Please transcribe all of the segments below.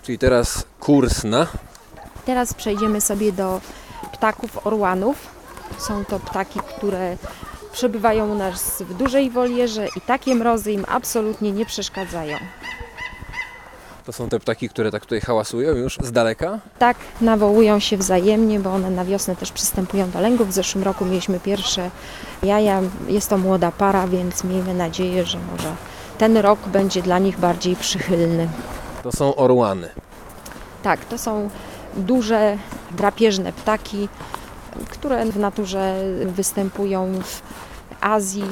Czyli teraz kurs na... Teraz przejdziemy sobie do ptaków orłanów. Są to ptaki, które przebywają u nas w dużej wolierze i takie mrozy im absolutnie nie przeszkadzają. To są te ptaki, które tak tutaj hałasują już z daleka? Tak, nawołują się wzajemnie, bo one na wiosnę też przystępują do lęgów. W zeszłym roku mieliśmy pierwsze jaja. Jest to młoda para, więc miejmy nadzieję, że może ten rok będzie dla nich bardziej przychylny. To są orłany. Tak, to są duże, drapieżne ptaki, które w naturze występują w Azji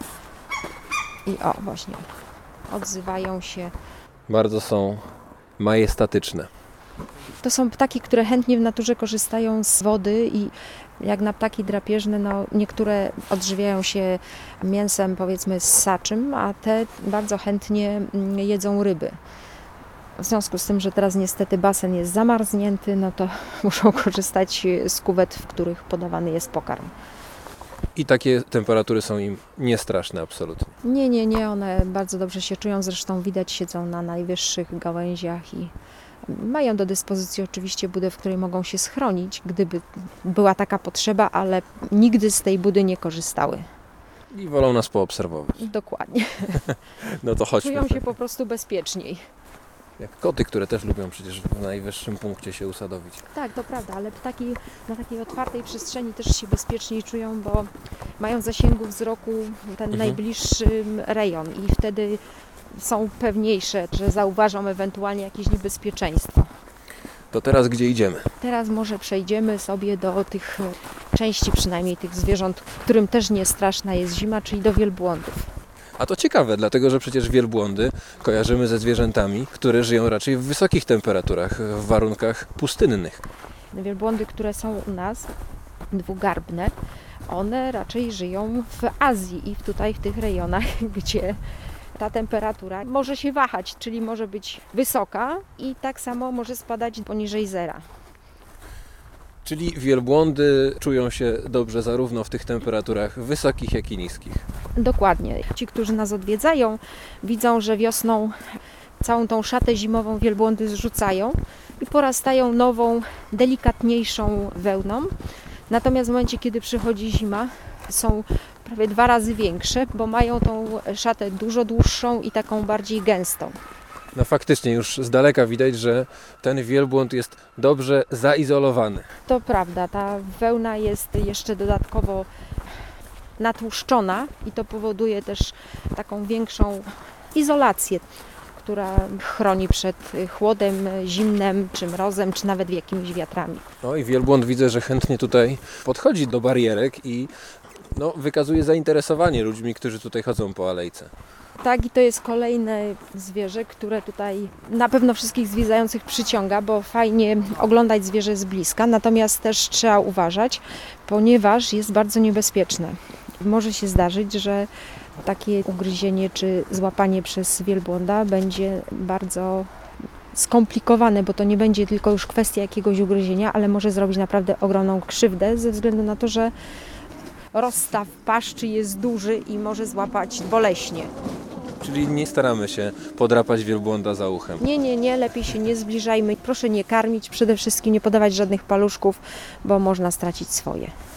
i właśnie odzywają się. Bardzo są majestatyczne. To są ptaki, które chętnie w naturze korzystają z wody i jak na ptaki drapieżne, niektóre odżywiają się mięsem, powiedzmy, ssaczym, a te bardzo chętnie jedzą ryby. W związku z tym, że teraz niestety basen jest zamarznięty, to muszą korzystać z kuwet, w których podawany jest pokarm. I takie temperatury są im niestraszne absolutnie. Nie, one bardzo dobrze się czują, zresztą widać, siedzą na najwyższych gałęziach i mają do dyspozycji oczywiście budę, w której mogą się schronić, gdyby była taka potrzeba, ale nigdy z tej budy nie korzystały. I wolą nas poobserwować. Dokładnie. No to chodźmy. Czują się po prostu bezpieczniej. Jak koty, które też lubią przecież w najwyższym punkcie się usadowić. Tak, to prawda, ale ptaki na takiej otwartej przestrzeni też się bezpieczniej czują, bo mają w zasięgu wzroku ten najbliższy rejon i wtedy są pewniejsze, że zauważą ewentualnie jakieś niebezpieczeństwo. To teraz gdzie idziemy? Teraz może przejdziemy sobie do tych części, przynajmniej tych zwierząt, którym też nie straszna jest zima, czyli do wielbłądów. A to ciekawe, dlatego że przecież wielbłądy kojarzymy ze zwierzętami, które żyją raczej w wysokich temperaturach, w warunkach pustynnych. Wielbłądy, które są u nas, dwugarbne, one raczej żyją w Azji i tutaj w tych rejonach, gdzie ta temperatura może się wahać, czyli może być wysoka i tak samo może spadać poniżej zera. Czyli wielbłądy czują się dobrze zarówno w tych temperaturach wysokich, jak i niskich. Dokładnie. Ci, którzy nas odwiedzają, widzą, że wiosną całą tą szatę zimową wielbłądy zrzucają i porastają nową, delikatniejszą wełną. Natomiast w momencie, kiedy przychodzi zima, są prawie 2 razy większe, bo mają tą szatę dużo dłuższą i taką bardziej gęstą. No faktycznie już z daleka widać, że ten wielbłąd jest dobrze zaizolowany. To prawda, ta wełna jest jeszcze dodatkowo natłuszczona i to powoduje też taką większą izolację, która chroni przed chłodem, zimnem, czy mrozem, czy nawet jakimiś wiatrami. No i wielbłąd widzę, że chętnie tutaj podchodzi do barierek i wykazuje zainteresowanie ludźmi, którzy tutaj chodzą po alejce. Tak, i to jest kolejne zwierzę, które tutaj na pewno wszystkich zwiedzających przyciąga, bo fajnie oglądać zwierzę z bliska, natomiast też trzeba uważać, ponieważ jest bardzo niebezpieczne. Może się zdarzyć, że takie ugryzienie czy złapanie przez wielbłąda będzie bardzo skomplikowane, bo to nie będzie tylko już kwestia jakiegoś ugryzienia, ale może zrobić naprawdę ogromną krzywdę ze względu na to, że rozstaw paszczy jest duży i może złapać boleśnie. Czyli nie staramy się podrapać wielbłąda za uchem. Nie, lepiej się nie zbliżajmy. Proszę nie karmić, przede wszystkim nie podawać żadnych paluszków, bo można stracić swoje.